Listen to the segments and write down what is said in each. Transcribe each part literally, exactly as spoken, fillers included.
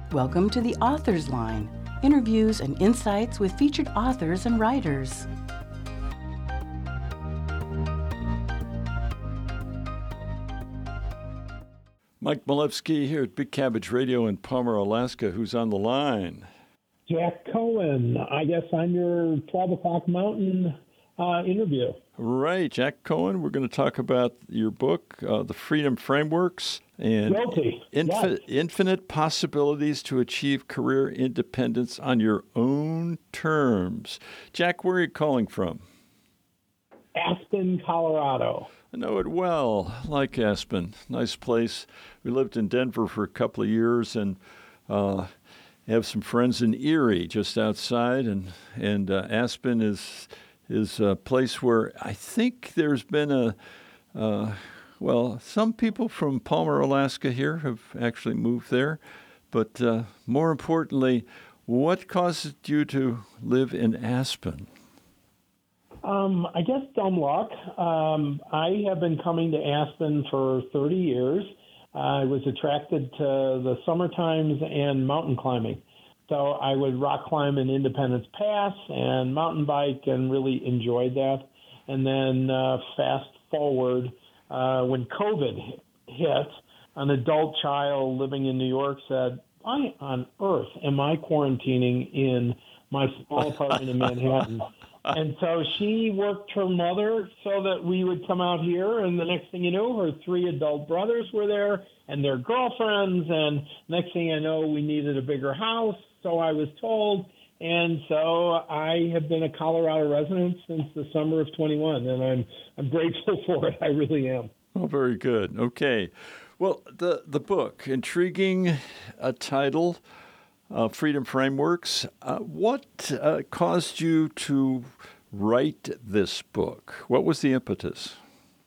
Welcome to the Author's Line, interviews and insights with featured authors and writers. Mike Malevsky here at Big Cabbage Radio in Palmer, Alaska. Who's on the line? Jack Cohen. I guess I'm your twelve o'clock Mountain uh, interview. Right, Jack Cohen. We're going to talk about your book, uh, The Freedom Frameworks, and Guilty. infi- Yes. infinite possibilities to achieve career independence on your own terms. Jack, where are you calling from? Aspen, Colorado. I know it well. I like Aspen. Nice place. We lived in Denver for a couple of years and uh, have some friends in Erie just outside. And, and uh, Aspen is is a place where I think there's been a, uh, well, some people from Palmer, Alaska here have actually moved there. But uh, more importantly, what caused you to live in Aspen? Um, I guess dumb luck. Um, I have been coming to Aspen for thirty years. I was attracted to the summer times and mountain climbing. So I would rock climb in Independence Pass and mountain bike and really enjoyed that. And then uh, fast forward, uh, when COVID hit, an adult child living in New York said, why on earth am I quarantining in my small apartment in Manhattan? And so she worked her mother so that we would come out here, and the next thing you know, her three adult brothers were there and their girlfriends, and next thing I know, we needed a bigger house, so I was told, and so I have been a Colorado resident since the summer of twenty-one, and I'm I'm grateful for it. I really am. Oh, very good. Okay. Well, the, the book, intriguing uh, title, uh, Freedom Frameworks. Uh, what uh, caused you to write this book? What was the impetus?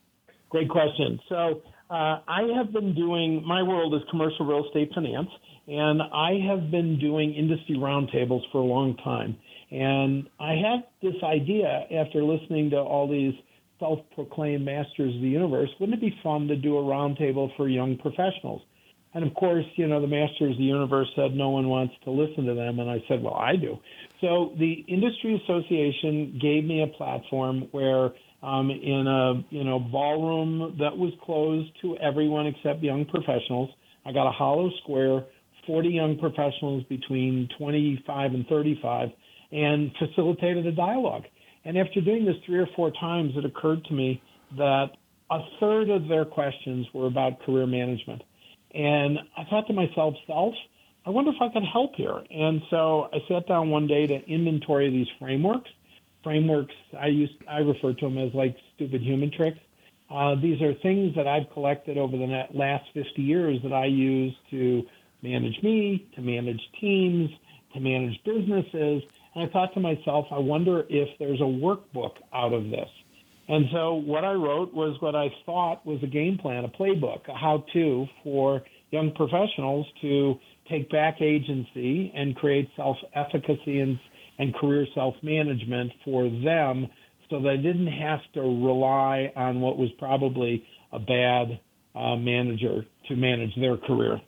Great question. So uh, I have been doing, my world is commercial real estate finance, and I have been doing industry roundtables for a long time. And I had this idea after listening to all these self-proclaimed masters of the universe, wouldn't it be fun to do a roundtable for young professionals? And of course, you know, the masters of the universe said no one wants to listen to them. And I said, well, I do. So the industry association gave me a platform where um, in a, you know, ballroom that was closed to everyone except young professionals, I got a hollow square, forty young professionals between twenty-five and thirty-five, and facilitated a dialogue. And after doing this three or four times, it occurred to me that a third of their questions were about career management. And I thought to myself, self, I wonder if I could help here. And so I sat down one day to inventory these frameworks. Frameworks, I use, I refer to them as like stupid human tricks. Uh, these are things that I've collected over the last fifty years that I use to manage me, to manage teams, to manage businesses. And I thought to myself, I wonder if there's a workbook out of this. And so what I wrote was what I thought was a game plan, a playbook, a how-to for young professionals to take back agency and create self-efficacy and, and career self-management for them so they didn't have to rely on what was probably a bad uh, manager to manage their career.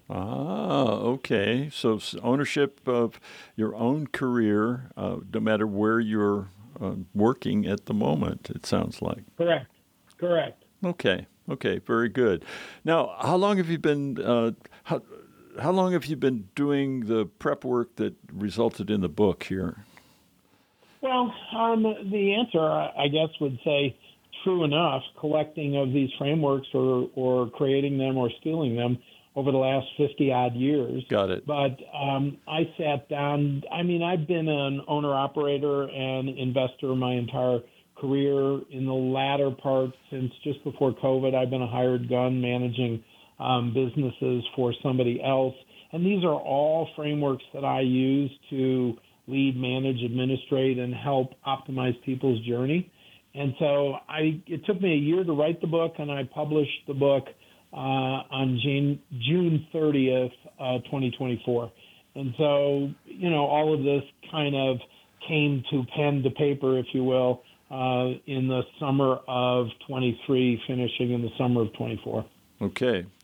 Ah, okay. So ownership of your own career, uh, no matter where you're uh, working at the moment, it sounds like. Correct. Correct. Okay. Okay. Very good. Now, how long have you been uh, how how long have you been doing the prep work that resulted in the book here? Well, um, the answer, I guess, would say true enough, collecting of these frameworks or, or creating them or stealing them over the last fifty-odd years. Got it. But um, I sat down. I mean, I've been an owner-operator and investor my entire career. In the latter part, since just before COVID, I've been a hired gun managing um, businesses for somebody else. And these are all frameworks that I use to lead, manage, administrate, and help optimize people's journey. And so I, it took me a year to write the book, and I published the book Uh, on June, June thirtieth, uh, twenty twenty-four. And so, you know, all of this kind of came to pen to paper, if you will, uh, in the summer of twenty-three, finishing in the summer of twenty-four. Okay.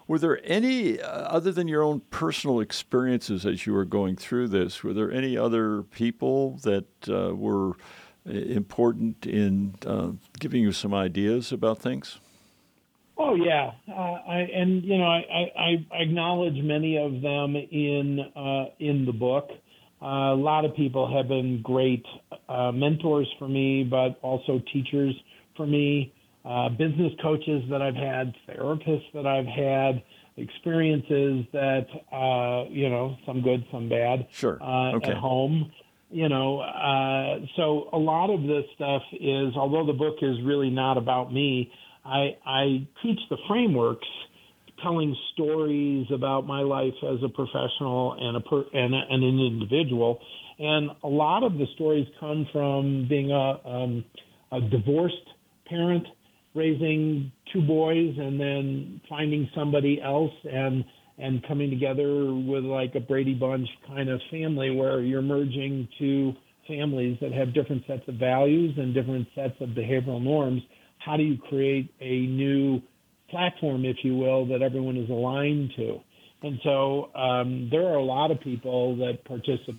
Were there any, uh, other than your own personal experiences as you were going through this, were there any other people that uh, were important in uh, giving you some ideas about things? Oh yeah, uh, I, and you know I, I, I acknowledge many of them in uh, in the book. Uh, a lot of people have been great uh, mentors for me, but also teachers for me, uh, business coaches that I've had, therapists that I've had, experiences that uh, you know some good, some bad. Sure. Uh, okay. At home. You know, uh, so a lot of this stuff is, although the book is really not about me, I, I teach the frameworks, telling stories about my life as a professional and a per, and, a, and an individual, and a lot of the stories come from being a, um, a divorced parent, raising two boys, and then finding somebody else and and coming together with like a Brady Bunch kind of family where you're merging two families that have different sets of values and different sets of behavioral norms. How do you create a new platform, if you will, that everyone is aligned to? And so um, there are a lot of people that participate,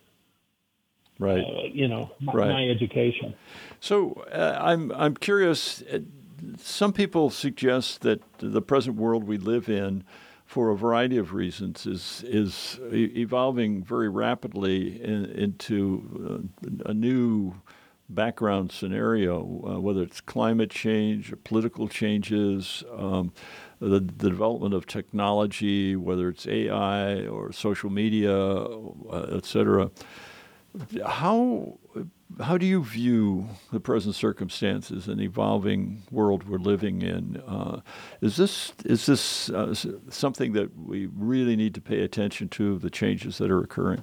right. uh, you know, my, right. my education. So uh, I'm I'm curious. Uh, some people suggest that the present world we live in, for a variety of reasons, is is evolving very rapidly in, into uh, a new background scenario, uh, whether it's climate change, or political changes, um, the, the development of technology, whether it's A I or social media, uh, et cetera. How how do you view the present circumstances and evolving world we're living in? Uh, is this is this uh, something that we really need to pay attention to, the changes that are occurring?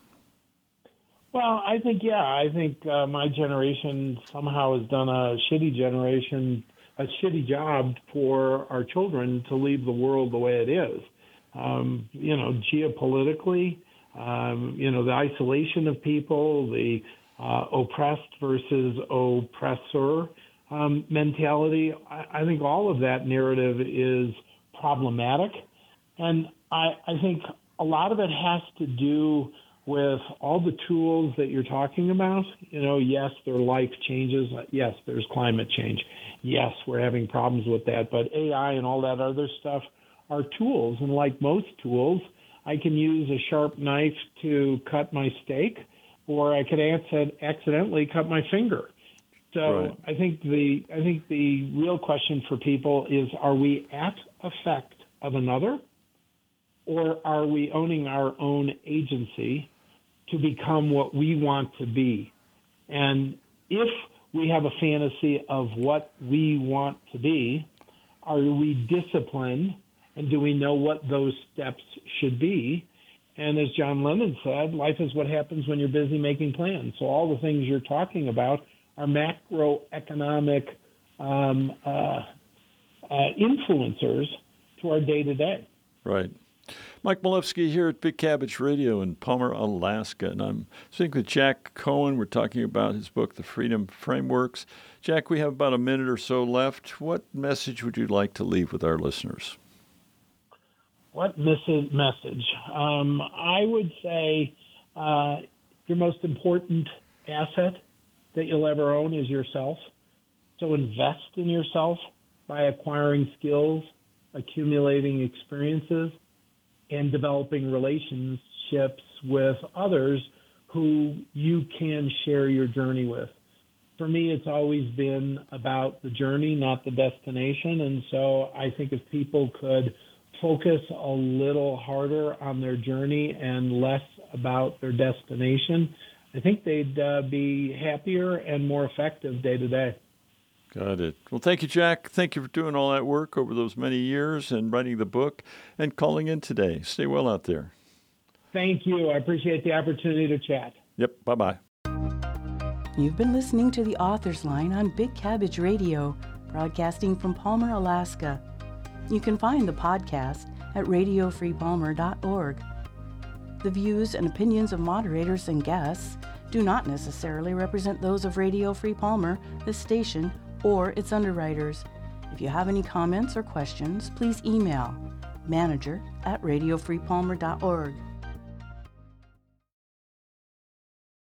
Well, I think, yeah, I think uh, my generation somehow has done a shitty generation, a shitty job for our children to leave the world the way it is. Um, you know, geopolitically, um, you know, the isolation of people, the uh, oppressed versus oppressor um, mentality. I, I think all of that narrative is problematic. And I, I think a lot of it has to do with all the tools that you're talking about. You know, yes, there are life changes. Yes, there's climate change. Yes, we're having problems with that. But A I and all that other stuff are tools. And like most tools, I can use a sharp knife to cut my steak, or I could accidentally cut my finger. So right. I think the I think the real question for people is: are we at effect of another, or are we owning our own agency to become what we want to be? And if we have a fantasy of what we want to be, are we disciplined, and do we know what those steps should be? And as John Lennon said, life is what happens when you're busy making plans. So all the things you're talking about are macroeconomic um, uh, uh, influencers to our day-to-day. Right. Mike Milewski here at Big Cabbage Radio in Palmer, Alaska, and I'm speaking with Jack Cohen. We're talking about his book, The Freedom Frameworks. Jack, we have about a minute or so left. What message would you like to leave with our listeners? What message? Um, I would say uh, your most important asset that you'll ever own is yourself. So invest in yourself by acquiring skills, accumulating experiences, and developing relationships with others who you can share your journey with. For me, it's always been about the journey, not the destination. And so I think if people could focus a little harder on their journey and less about their destination, I think they'd uh, be happier and more effective day to day. Got it. Well, thank you, Jack. Thank you for doing all that work over those many years and writing the book and calling in today. Stay well out there. Thank you. I appreciate the opportunity to chat. Yep. Bye-bye. You've been listening to The Author's Line on Big Cabbage Radio, broadcasting from Palmer, Alaska. You can find the podcast at radio free palmer dot org. The views and opinions of moderators and guests do not necessarily represent those of Radio Free Palmer, the station, or its underwriters. If you have any comments or questions, please email manager at radio free palmer dot org.